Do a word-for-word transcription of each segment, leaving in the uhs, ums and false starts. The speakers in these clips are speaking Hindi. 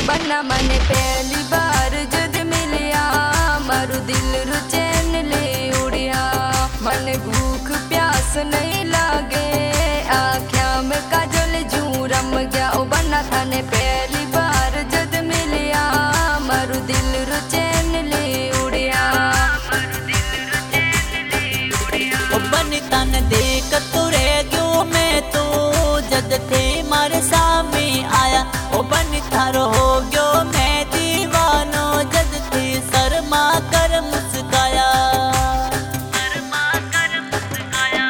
बन्ना मने पहली बार जद मिलिया मारू दिल रू चैन ले उड़िया। मन भूख प्यास नहीं लागे आँखिया में काजल जू रम गया। ओ बन्ना थाने पहली बार जद मिलिया मारू दिल रू चैन ले उड़िया। ओ बन तन देख तुरे क्यों मैं तू जद थे मारे सामने आया। ओ बन थारो हो गयो मैं दीवानो जद थे शर्मा कर मुस्काया। शर्मा कर मुस्काया।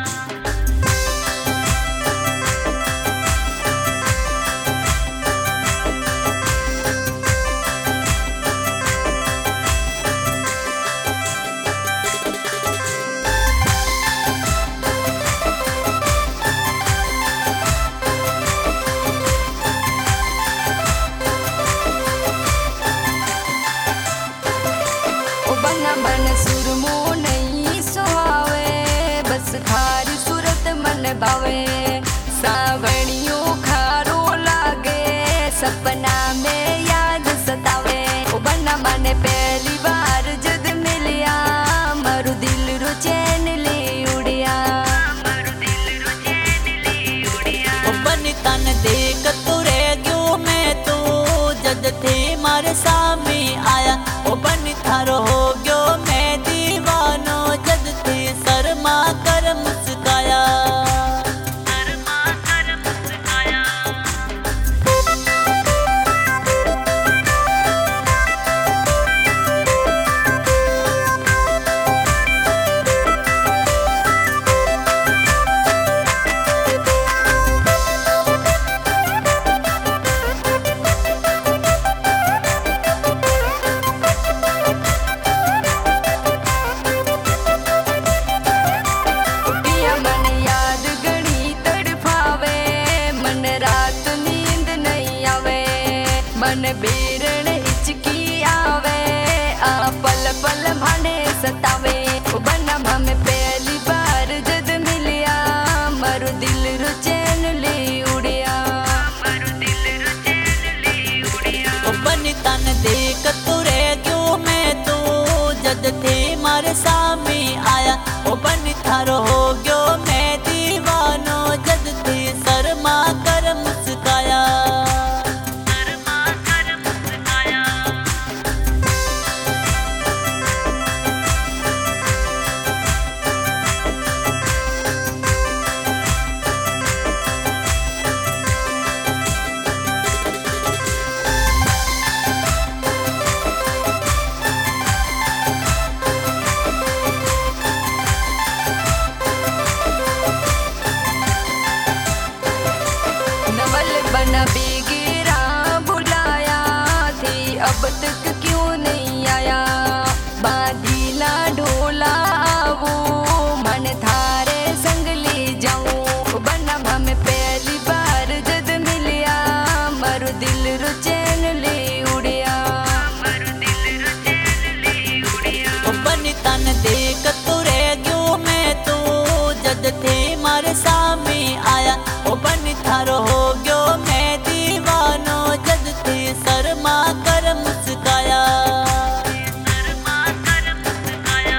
मन सुरमो नहीं सुहावे बस थारी सूरत मन भावे। सावणियों खारो लागे सपना में याद सतावे। ओ बन्ना मने पहली बार जद मिलिया मारू दिल रो चैन ले उड़िया। ओ बन तन देख तुरे क्यों मैं तू जद थे मारे सामने आया। ओ बन थारो हो गयो मैं दीवानो जद थे शर्मा कर मुस्काया। शर्मा कर मुस्काया। मन बेरण हिचकी आवे आ पल पल भाने सतावे। ओ बन्ना हमें पहली बार जद मिलिया मारू दिल रू चैन ले उड़िया। ओ बन तन देख तुरे क्यों मैं तू जद थे मारे सामने आया। ओ बन थारो हो गयो मैं दीवानो जद थे शर्मा कर मुस्काया। बना बेगेरा बुलाया थी अब तक क्यों नहीं आया। बांधीला ढोला वो मन थारे संग ले जाऊं। बना हमें पहली बार जद मिलिया मारू दिल रू चैन ले उड़िया। ओ बन तन देख तुरे क्यों मैं तू जद थे मारे सामने आया। ओ बन थारो हो गयो मैं दीवानो जद थे शर्मा कर मुस्काया। शर्मा कर मुस्काया।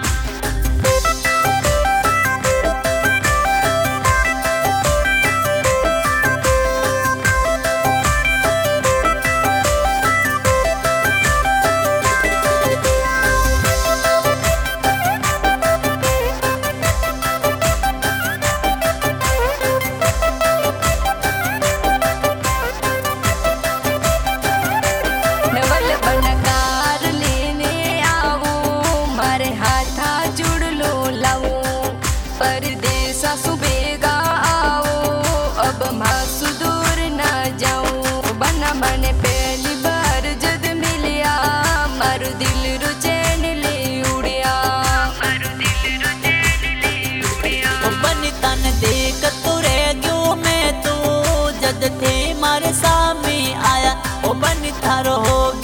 परदेसा सुबेगा आओ अब मासू दूर ना जाऊं। बन्ना मने पहली बार जद मिलिया मारू दिल रू चैन ले उड़िया। ओ बन तन देख तुरे क्यों मैं तू जद थे मारे सामने आया। ओ बन थारो हो